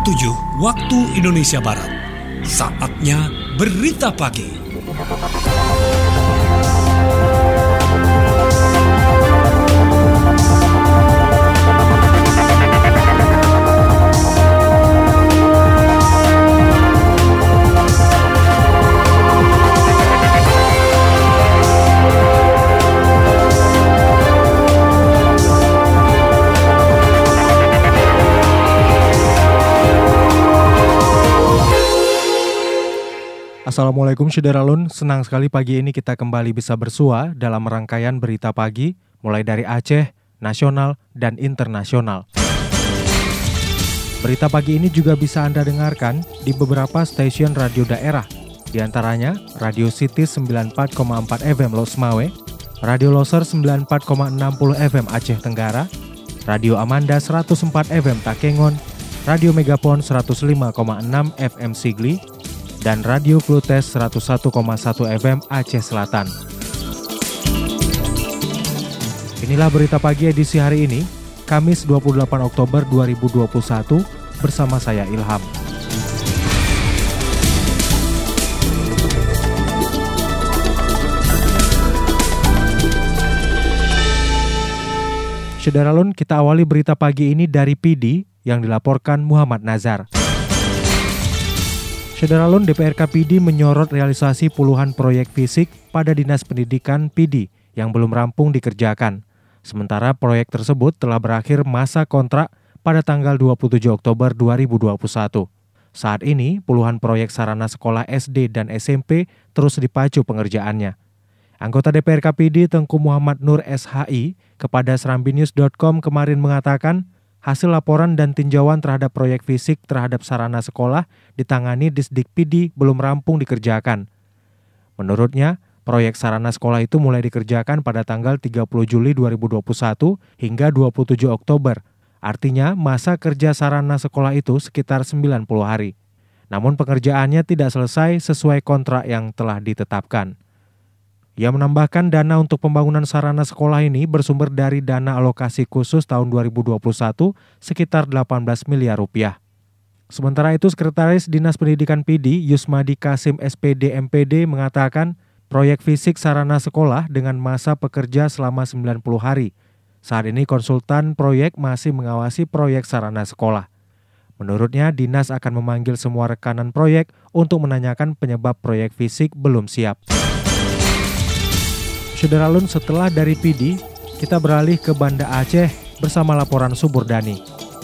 7 waktu Indonesia Barat. Saatnya berita pagi. Assalamualaikum Syederalun, senang sekali pagi ini kita kembali bisa bersua dalam rangkaian berita pagi mulai dari Aceh, nasional, dan internasional. Berita pagi ini juga bisa Anda dengarkan di beberapa stasiun radio daerah, di antaranya Radio City 94,4 FM Losmawe, Radio Loser 94,60 FM Aceh Tenggara, Radio Amanda 104 FM Takengon, Radio Megapon 105,6 FM Sigli, dan Radio Flutes 101,1 FM Aceh Selatan. Inilah berita pagi edisi hari ini, Kamis 28 Oktober 2021, bersama saya Ilham. Syederalun, kita awali berita pagi ini dari PD yang dilaporkan Muhammad Nazar. Syederalun, DPRK PD menyorot realisasi puluhan proyek fisik pada Dinas Pendidikan PD yang belum rampung dikerjakan. Sementara proyek tersebut telah berakhir masa kontrak pada tanggal 27 Oktober 2021. Saat ini, puluhan proyek sarana sekolah SD dan SMP terus dipacu pengerjaannya. Anggota DPRK PD Tengku Muhammad Nur SHI kepada serambinews.com kemarin mengatakan, hasil laporan dan tinjauan terhadap proyek fisik terhadap sarana sekolah ditangani Disdik PD belum rampung dikerjakan. Menurutnya, proyek sarana sekolah itu mulai dikerjakan pada tanggal 30 Juli 2021 hingga 27 Oktober. Artinya, masa kerja sarana sekolah itu sekitar 90 hari. Namun pengerjaannya tidak selesai sesuai kontrak yang telah ditetapkan. Ia menambahkan dana untuk pembangunan sarana sekolah ini bersumber dari dana alokasi khusus tahun 2021 sekitar 18 miliar rupiah. Sementara itu, Sekretaris Dinas Pendidikan PD Yusmadi Kasim SPD MPD mengatakan proyek fisik sarana sekolah dengan masa pekerja selama 90 hari. Saat ini konsultan proyek masih mengawasi proyek sarana sekolah. Menurutnya, Dinas akan memanggil semua rekanan proyek untuk menanyakan penyebab proyek fisik belum siap. Syederalun, setelah dari PD, kita beralih ke Banda Aceh bersama laporan Suburdani.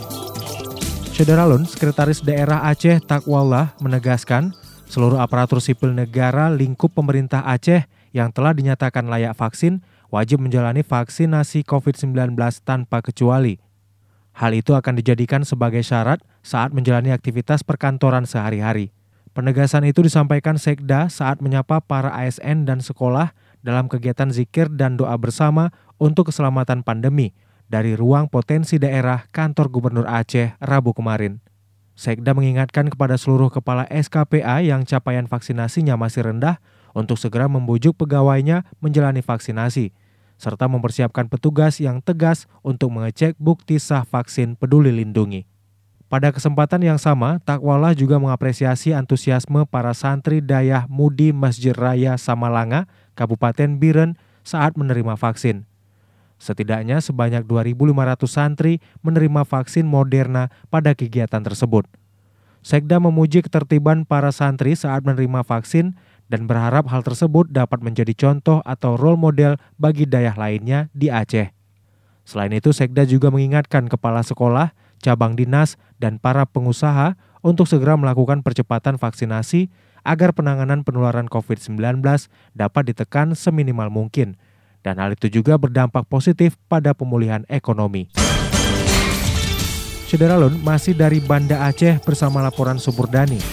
Syederalun, Sekretaris Daerah Aceh Takwallah menegaskan seluruh aparatur sipil negara lingkup pemerintah Aceh yang telah dinyatakan layak vaksin wajib menjalani vaksinasi COVID-19 tanpa kecuali. Hal itu akan dijadikan sebagai syarat saat menjalani aktivitas perkantoran sehari-hari. Penegasan itu disampaikan Sekda saat menyapa para ASN dan sekolah dalam kegiatan zikir dan doa bersama untuk keselamatan pandemi dari ruang potensi daerah kantor Gubernur Aceh Rabu kemarin. Sekda mengingatkan kepada seluruh kepala SKPA yang capaian vaksinasinya masih rendah untuk segera membujuk pegawainya menjalani vaksinasi, serta mempersiapkan petugas yang tegas untuk mengecek bukti sah vaksin Peduli Lindungi. Pada kesempatan yang sama, Takwallah juga mengapresiasi antusiasme para santri Dayah Mudi Masjid Raya Samalanga, Kabupaten Biren saat menerima vaksin. Setidaknya sebanyak 2.500 santri menerima vaksin Moderna pada kegiatan tersebut. Sekda memuji ketertiban para santri saat menerima vaksin dan berharap hal tersebut dapat menjadi contoh atau role model bagi Dayah lainnya di Aceh. Selain itu, Sekda juga mengingatkan kepala sekolah, cabang dinas, dan para pengusaha untuk segera melakukan percepatan vaksinasi agar penanganan penularan COVID-19 dapat ditekan seminimal mungkin, dan hal itu juga berdampak positif pada pemulihan ekonomi. Syederalun, masih dari Banda Aceh bersama laporan Suburdani.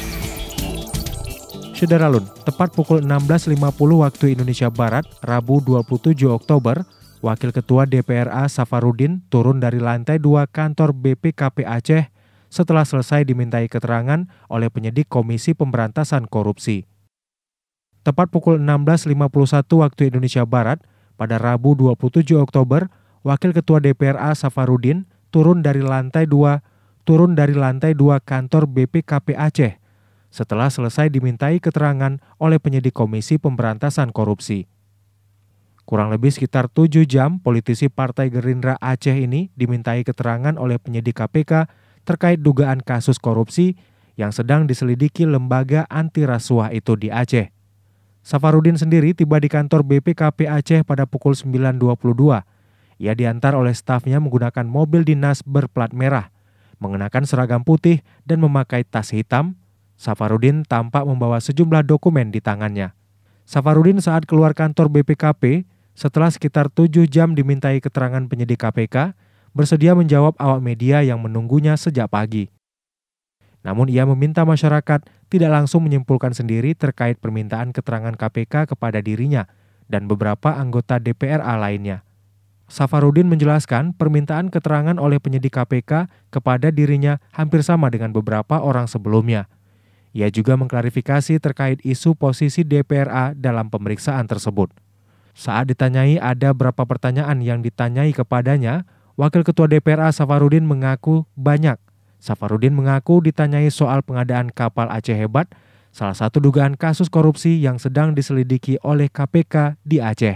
Syederalun, tepat pukul 16.50 waktu Indonesia Barat, Rabu 27 Oktober, Wakil Ketua DPRA Safarudin turun dari lantai 2 kantor BPKP Aceh setelah selesai dimintai keterangan oleh penyidik Komisi Pemberantasan Korupsi. Tepat pukul 16.51 waktu Indonesia Barat, pada Rabu 27 Oktober, Wakil Ketua DPRA Safarudin turun dari lantai 2 turun dari lantai 2 kantor BPKP Aceh setelah selesai dimintai keterangan oleh penyidik Komisi Pemberantasan Korupsi. Kurang lebih sekitar 7 jam, politisi Partai Gerindra Aceh ini dimintai keterangan oleh penyidik KPK terkait dugaan kasus korupsi yang sedang diselidiki lembaga anti rasuah itu di Aceh. Safarudin sendiri tiba di kantor BPKP Aceh pada pukul 9.22. Ia diantar oleh stafnya menggunakan mobil dinas berplat merah, mengenakan seragam putih dan memakai tas hitam. Safarudin tampak membawa sejumlah dokumen di tangannya. Safarudin saat keluar kantor BPKP, setelah sekitar 7 jam dimintai keterangan penyidik KPK, bersedia menjawab awak media yang menunggunya sejak pagi. Namun ia meminta masyarakat tidak langsung menyimpulkan sendiri terkait permintaan keterangan KPK kepada dirinya dan beberapa anggota DPRA lainnya. Safarudin menjelaskan permintaan keterangan oleh penyidik KPK kepada dirinya hampir sama dengan beberapa orang sebelumnya. Ia juga mengklarifikasi terkait isu posisi DPRA dalam pemeriksaan tersebut. Saat ditanyai ada berapa pertanyaan yang ditanyai kepadanya, Wakil Ketua DPRA Safarudin mengaku banyak. Safarudin mengaku ditanyai soal pengadaan kapal Aceh Hebat, salah satu dugaan kasus korupsi yang sedang diselidiki oleh KPK di Aceh.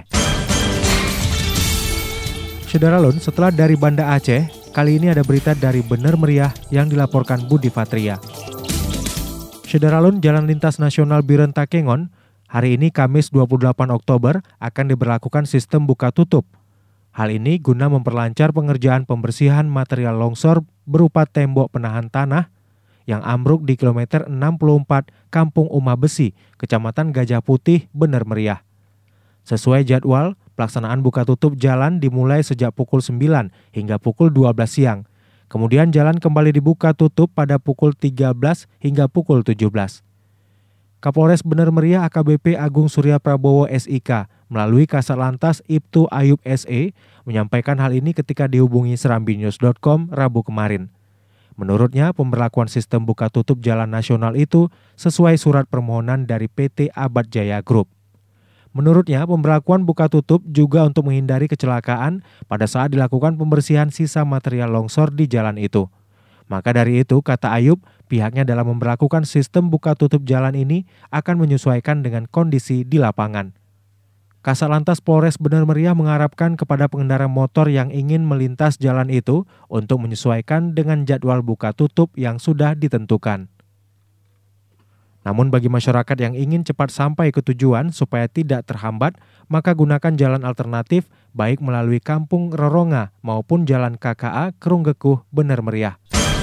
Syederalun, setelah dari Banda Aceh, kali ini ada berita dari Bener Meriah yang dilaporkan Budi Fatria. Syederalun, Jalan Lintas Nasional Biren Takengon, hari ini Kamis 28 Oktober akan diberlakukan sistem buka tutup. Hal ini guna memperlancar pengerjaan pembersihan material longsor berupa tembok penahan tanah yang ambruk di kilometer 64 Kampung Umah Besi, Kecamatan Gajah Putih, Bener Meriah. Sesuai jadwal, pelaksanaan buka tutup jalan dimulai sejak pukul 9 hingga pukul 12 siang. Kemudian jalan kembali dibuka tutup pada pukul 13 hingga pukul 17. Kapolres Bener Meriah AKBP Agung Surya Prabowo SIK melalui Kasatlantas Ibtu Ayub SE menyampaikan hal ini ketika dihubungi serambinews.com Rabu kemarin. Menurutnya, pemberlakuan sistem buka tutup jalan nasional itu sesuai surat permohonan dari PT Abad Jaya Group. Menurutnya, pemberlakuan buka tutup juga untuk menghindari kecelakaan pada saat dilakukan pembersihan sisa material longsor di jalan itu. Maka dari itu, kata Ayub, pihaknya dalam memberlakukan sistem buka tutup jalan ini akan menyesuaikan dengan kondisi di lapangan. Kasatlantas Polres Bener Meriah mengharapkan kepada pengendara motor yang ingin melintas jalan itu untuk menyesuaikan dengan jadwal buka tutup yang sudah ditentukan. Namun bagi masyarakat yang ingin cepat sampai ke tujuan supaya tidak terhambat, maka gunakan jalan alternatif baik melalui Kampung Roronga maupun Jalan KKA Kerunggekuh Bener Meriah.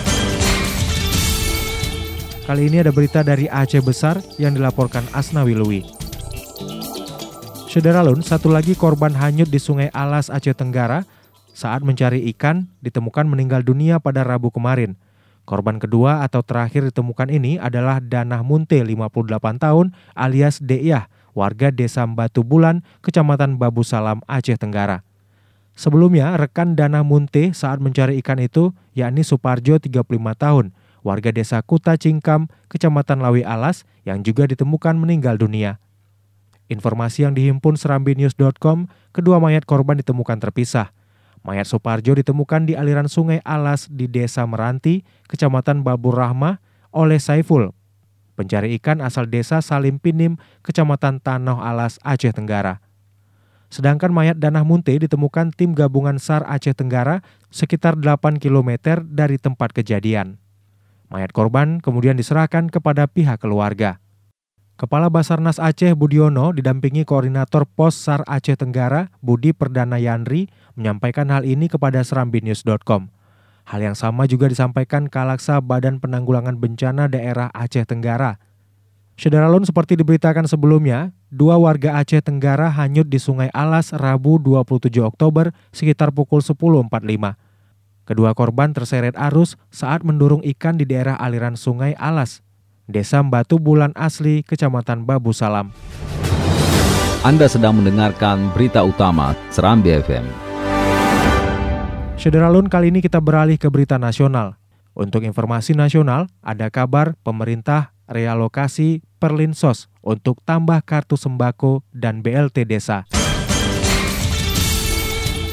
Kali ini ada berita dari Aceh Besar yang dilaporkan Asnawi Lui. Syederalun, satu lagi korban hanyut di Sungai Alas Aceh Tenggara saat mencari ikan ditemukan meninggal dunia pada Rabu kemarin. Korban kedua atau terakhir ditemukan ini adalah Danah Munte, 58 tahun, alias Deyah, warga Desa Batu Bulan, Kecamatan Babu Salam, Aceh Tenggara. Sebelumnya, rekan Danah Munte saat mencari ikan itu, yakni Suparjo, 35 tahun, warga Desa Kuta Cingkam, Kecamatan Lawi Alas, yang juga ditemukan meninggal dunia. Informasi yang dihimpun serambinews.com, kedua mayat korban ditemukan terpisah. Mayat Suparjo ditemukan di aliran Sungai Alas di Desa Meranti, Kecamatan Babur Rahmah, oleh Saiful, pencari ikan asal Desa Salim Pinim, Kecamatan Tanoh Alas, Aceh Tenggara. Sedangkan mayat Danah Munte ditemukan tim gabungan SAR Aceh Tenggara sekitar 8 km dari tempat kejadian. Mayat korban kemudian diserahkan kepada pihak keluarga. Kepala Basarnas Aceh Budiono didampingi Koordinator Pos SAR Aceh Tenggara Budi Perdana Yandri menyampaikan hal ini kepada serambinews.com. Hal yang sama juga disampaikan Kalaksa Badan Penanggulangan Bencana Daerah Aceh Tenggara. Syederalun, seperti diberitakan sebelumnya, 2 warga Aceh Tenggara hanyut di Sungai Alas Rabu 27 Oktober sekitar pukul 10.45. Kedua korban terseret arus saat mendurung ikan di daerah aliran Sungai Alas, Desa Batu Bulan Asli, Kecamatan Babu Salam. Anda sedang mendengarkan berita utama Serambi FM. Syederalun, kali ini kita beralih ke berita nasional. Untuk informasi nasional, ada kabar pemerintah realokasi Perlinsos untuk tambah kartu sembako dan BLT desa.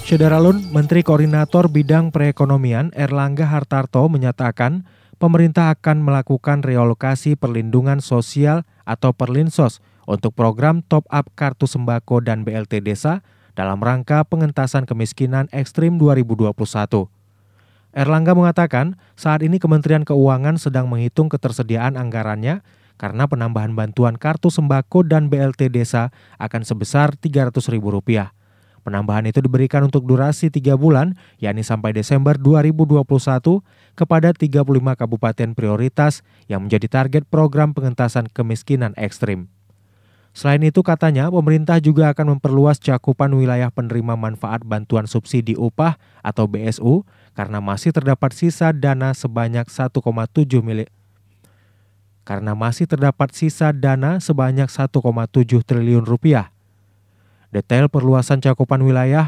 Syederalun, Menteri Koordinator Bidang Perekonomian Erlangga Hartarto menyatakan pemerintah akan melakukan realokasi perlindungan sosial atau Perlinsos untuk program top-up kartu sembako dan BLT Desa dalam rangka pengentasan kemiskinan ekstrim 2021. Erlangga mengatakan saat ini Kementerian Keuangan sedang menghitung ketersediaan anggarannya karena penambahan bantuan kartu sembako dan BLT Desa akan sebesar Rp300.000. Penambahan itu diberikan untuk durasi 3 bulan, yakni sampai Desember 2021 kepada 35 kabupaten prioritas yang menjadi target program pengentasan kemiskinan ekstrim. Selain itu katanya pemerintah juga akan memperluas cakupan wilayah penerima manfaat bantuan subsidi upah atau BSU karena masih terdapat sisa dana sebanyak 1,7 triliun rupiah. Detail perluasan cakupan wilayah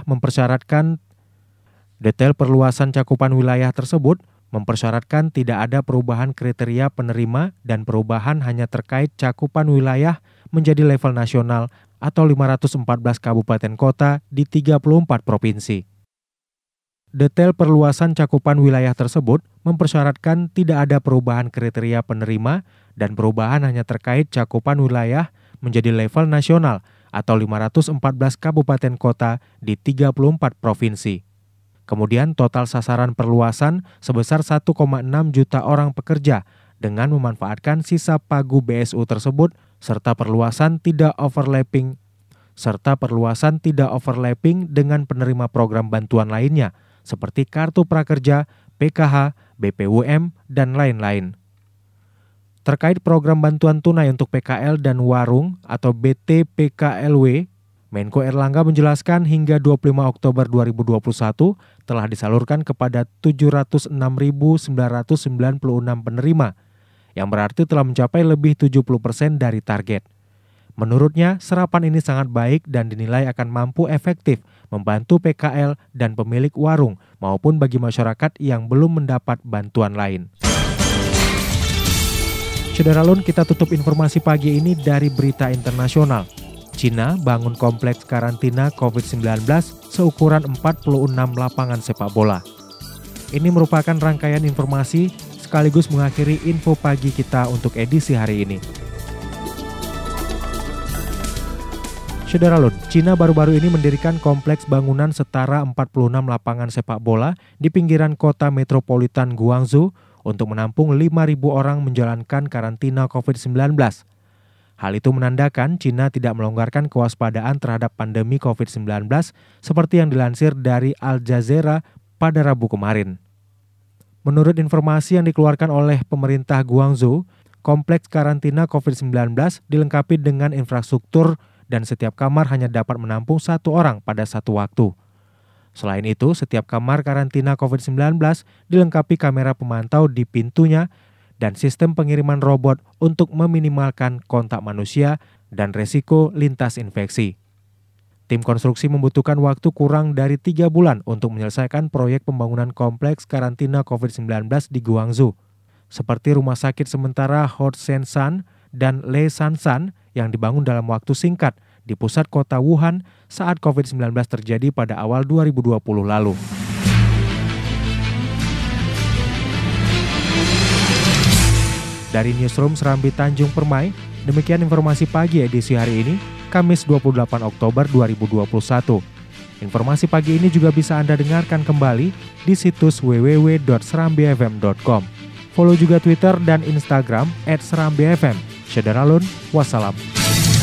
tersebut mempersyaratkan tidak ada perubahan kriteria penerima dan perubahan hanya terkait cakupan wilayah menjadi level nasional atau 514 kabupaten kota di 34 provinsi. Detail perluasan cakupan wilayah tersebut mempersyaratkan tidak ada perubahan kriteria penerima dan perubahan hanya terkait cakupan wilayah menjadi level nasional atau 514 kabupaten kota di 34 provinsi. Kemudian total sasaran perluasan sebesar 1,6 juta orang pekerja dengan memanfaatkan sisa pagu BSU tersebut serta perluasan tidak overlapping dengan penerima program bantuan lainnya seperti Kartu Prakerja, PKH, BPUM, dan lain-lain. Terkait program bantuan tunai untuk PKL dan warung atau BTPKLW, Menko Erlangga menjelaskan hingga 25 Oktober 2021 telah disalurkan kepada 706.996 penerima, yang berarti telah mencapai lebih 70% dari target. Menurutnya, serapan ini sangat baik dan dinilai akan mampu efektif membantu PKL dan pemilik warung maupun bagi masyarakat yang belum mendapat bantuan lain. Syederalun, kita tutup informasi pagi ini dari berita internasional. Cina bangun kompleks karantina COVID-19 seukuran 46 lapangan sepak bola. Ini merupakan rangkaian informasi sekaligus mengakhiri info pagi kita untuk edisi hari ini. Syederalun, Cina baru-baru ini mendirikan kompleks bangunan setara 46 lapangan sepak bola di pinggiran kota metropolitan Guangzhou untuk menampung 5.000 orang menjalankan karantina COVID-19. Hal itu menandakan Cina tidak melonggarkan kewaspadaan terhadap pandemi COVID-19 seperti yang dilansir dari Al Jazeera pada Rabu kemarin. Menurut informasi yang dikeluarkan oleh pemerintah Guangzhou, kompleks karantina COVID-19 dilengkapi dengan infrastruktur dan setiap kamar hanya dapat menampung 1 orang pada satu waktu. Selain itu, setiap kamar karantina COVID-19 dilengkapi kamera pemantau di pintunya dan sistem pengiriman robot untuk meminimalkan kontak manusia dan resiko lintas infeksi. Tim konstruksi membutuhkan waktu kurang dari 3 bulan untuk menyelesaikan proyek pembangunan kompleks karantina COVID-19 di Guangzhou, seperti Rumah Sakit Sementara Houtsensan dan Le Sansan yang dibangun dalam waktu singkat di pusat kota Wuhan saat COVID-19 terjadi pada awal 2020 lalu. Dari Newsroom Serambi Tanjung Permai, demikian informasi pagi edisi hari ini, Kamis 28 Oktober 2021. Informasi pagi ini juga bisa Anda dengarkan kembali di situs www.serambifm.com. Follow juga Twitter dan Instagram @serambifm. Syederalun, wassalam.